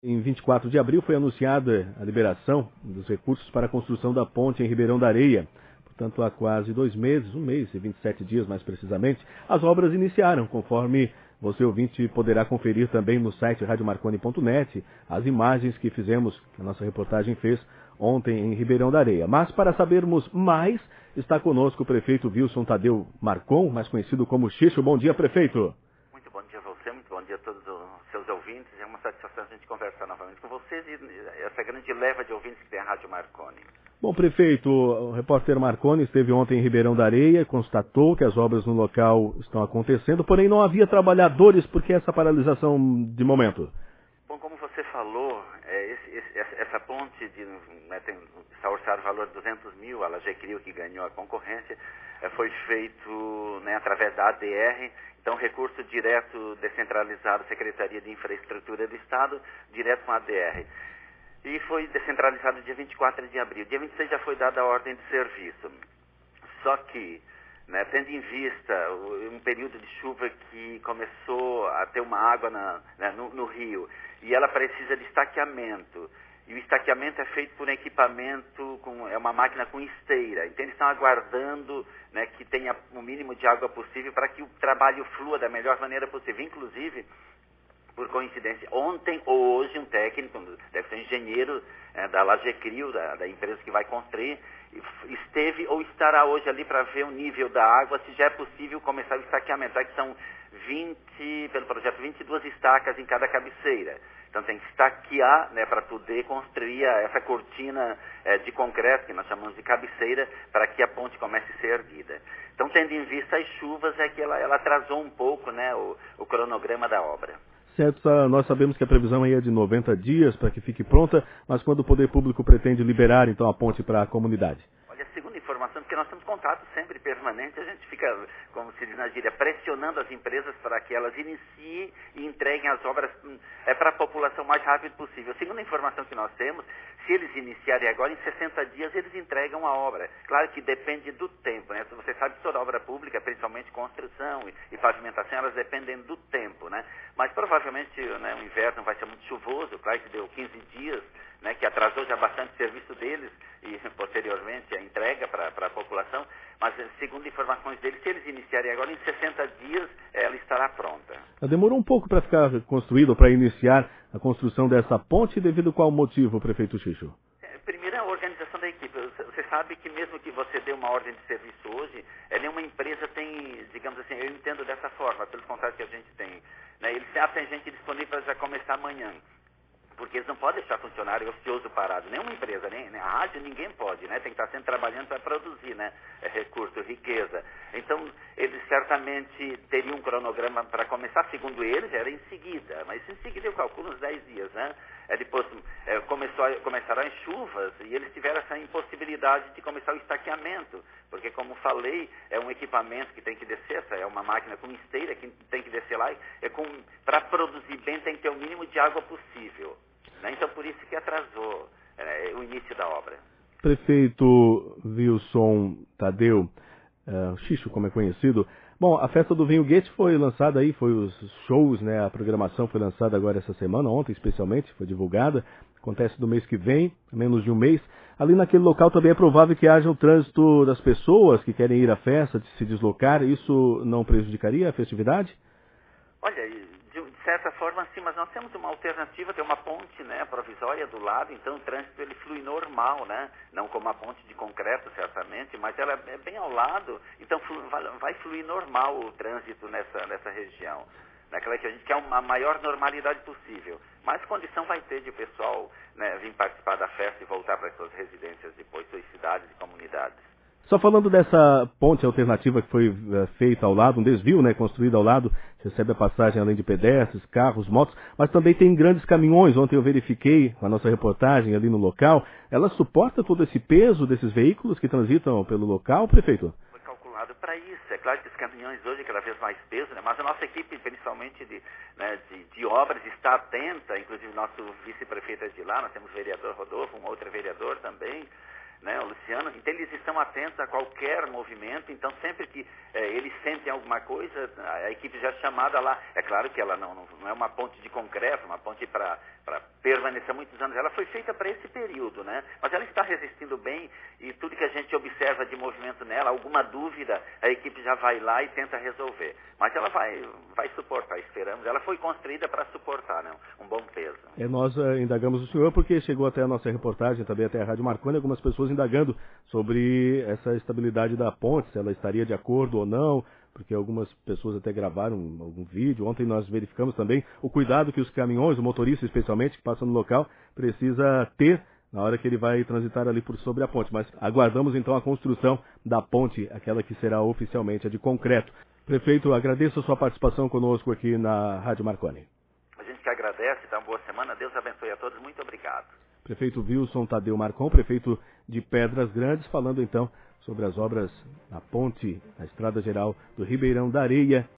Em 24 de abril foi anunciada a liberação dos recursos para a construção da ponte em Ribeirão da Areia. Portanto, há quase 2 meses, 1 mês e 27 dias mais precisamente, as obras iniciaram, conforme você ouvinte poderá conferir também no site radiomarconi.net as imagens que fizemos, que a nossa reportagem fez ontem em Ribeirão da Areia. Mas para sabermos mais, está conosco o prefeito Wilson Tadeu Marcon, mais conhecido como Xixo. Bom dia, prefeito. Muito bom dia a você, muito bom dia a todos os seus ouvintes. É uma satisfação a gente conversar novamente com vocês e essa grande leva de ouvintes que tem a Rádio Marconi. Bom, prefeito, o repórter Marconi esteve ontem em Ribeirão da Areia, constatou que as obras no local estão acontecendo, porém não havia trabalhadores. Por que essa paralisação de momento? Bom, como você falou, essa ponte está orçado o valor de 200 mil, a Lagecrio que ganhou a concorrência, foi feito através da ADR, então recurso direto descentralizado, Secretaria de Infraestrutura do Estado, direto com a ADR. E foi descentralizado dia 24 de abril. Dia 26 já foi dada a ordem de serviço. Só que, tendo em vista um período de chuva que começou a ter uma água no rio, e ela precisa de estaqueamento, e o estaqueamento é feito por um equipamento, é uma máquina com esteira, então eles estão aguardando que tenha o mínimo de água possível para que o trabalho flua da melhor maneira possível. Inclusive, por coincidência, ontem ou hoje um técnico, deve ser um engenheiro da Lagecrio, da empresa que vai construir, esteve ou estará hoje ali para ver o nível da água, se já é possível começar o estaqueamento. Que são 20, pelo projeto, 22 estacas em cada cabeceira. Então tem que estaquear para poder construir essa cortina de concreto, que nós chamamos de cabeceira, para que a ponte comece a ser erguida. Então, tendo em vista as chuvas, é que ela atrasou um pouco o cronograma da obra. Certo, nós sabemos que a previsão aí é de 90 dias para que fique pronta, mas quando o poder público pretende liberar então a ponte para a comunidade? Olha, segundo a informação, porque nós temos contato sempre permanente, a gente fica, como se diz na gíria, pressionando as empresas para que elas iniciem e entreguem as obras para a população o mais rápido possível. Segundo a informação que nós temos, se eles iniciarem agora, em 60 dias eles entregam a obra. Claro que depende do tempo, Você sabe que toda obra pública, principalmente construção e pavimentação, elas dependem do tempo, Mas provavelmente o inverno vai ser muito chuvoso, claro que deu 15 dias, que atrasou já bastante o serviço deles e posteriormente a entrega para a população, mas segundo informações deles, se eles iniciarem agora, em 60 dias ela estará pronta. Demorou um pouco para ficar construída ou para iniciar a construção dessa ponte, devido a qual motivo, prefeito Xixo? Primeiro, a organização da equipe. Você sabe que mesmo que você dê uma ordem de serviço hoje, nenhuma empresa tem, digamos assim, eu entendo dessa forma, pelos contatos que a gente tem, eles têm gente disponível para já começar amanhã. Porque eles não podem deixar funcionário ocioso parado. Nenhuma empresa, nem a rádio, ninguém pode, Tem que estar sempre trabalhando para produzir, recurso, riqueza. Então, eles certamente teriam um cronograma para começar, segundo eles, era em seguida. Mas em seguida eu calculo uns 10 dias, Depois começaram as chuvas e eles tiveram essa impossibilidade de começar o estaqueamento. Porque, como falei, é um equipamento que tem que descer, é uma máquina com esteira que tem que descer lá. Para produzir bem tem que ter o mínimo de água possível. Então, por isso que atrasou o início da obra. Prefeito Wilson Tadeu, Xixo, como é conhecido. Bom, a festa do Vinho Goethe foi lançada aí, foi os shows, a programação foi lançada agora essa semana, ontem especialmente, foi divulgada. Acontece no mês que vem, menos de um mês. Ali naquele local também é provável que haja o trânsito das pessoas que querem ir à festa, de se deslocar. Isso não prejudicaria a festividade? Olha, de certa forma sim, mas nós temos uma alternativa, tem uma ponte provisória do lado, então o trânsito ele flui normal, não como a ponte de concreto certamente, mas ela é bem ao lado, então vai fluir normal o trânsito nessa região. Naquela que a gente quer uma maior normalidade possível. Mas condição vai ter de o pessoal vir participar da festa e voltar para as suas residências depois, suas cidades e comunidades. Só falando dessa ponte alternativa que foi feita ao lado, um desvio, construído ao lado, recebe a passagem além de pedestres, carros, motos, mas também tem grandes caminhões. Ontem eu verifiquei com a nossa reportagem ali no local. Ela suporta todo esse peso desses veículos que transitam pelo local, prefeito? Foi calculado para isso. É claro que os caminhões hoje cada vez mais peso, mas a nossa equipe, principalmente de obras, está atenta, inclusive nosso vice-prefeito é de lá, nós temos o vereador Rodolfo, um outro vereador também, né, o Luciano, então eles estão atentos a qualquer movimento, então sempre que eles sentem alguma coisa, a equipe já é chamada lá. É claro que ela não é uma ponte de concreto, uma ponte para permanecer muitos anos, ela foi feita para esse período, né? Mas ela está resistindo bem e tudo que a gente observa de movimento nela, alguma dúvida, a equipe já vai lá e tenta resolver. Mas ela vai suportar, esperamos. Ela foi construída para suportar, né, um bom peso. Nós indagamos o senhor porque chegou até a nossa reportagem, também até a Rádio Marconi, algumas pessoas indagando sobre essa estabilidade da ponte, se ela estaria de acordo ou não, porque algumas pessoas até gravaram algum vídeo. Ontem nós verificamos também o cuidado que os caminhões, o motorista especialmente, que passa no local, precisa ter na hora que ele vai transitar ali por sobre a ponte. Mas aguardamos então a construção da ponte, aquela que será oficialmente a de concreto. Prefeito, agradeço a sua participação conosco aqui na Rádio Marconi. A gente que agradece, tá? Uma boa semana, Deus abençoe a todos, muito obrigado. Prefeito Wilson Tadeu Marcon, prefeito de Pedras Grandes, falando então sobre as obras na ponte, na Estrada Geral do Ribeirão da Areia,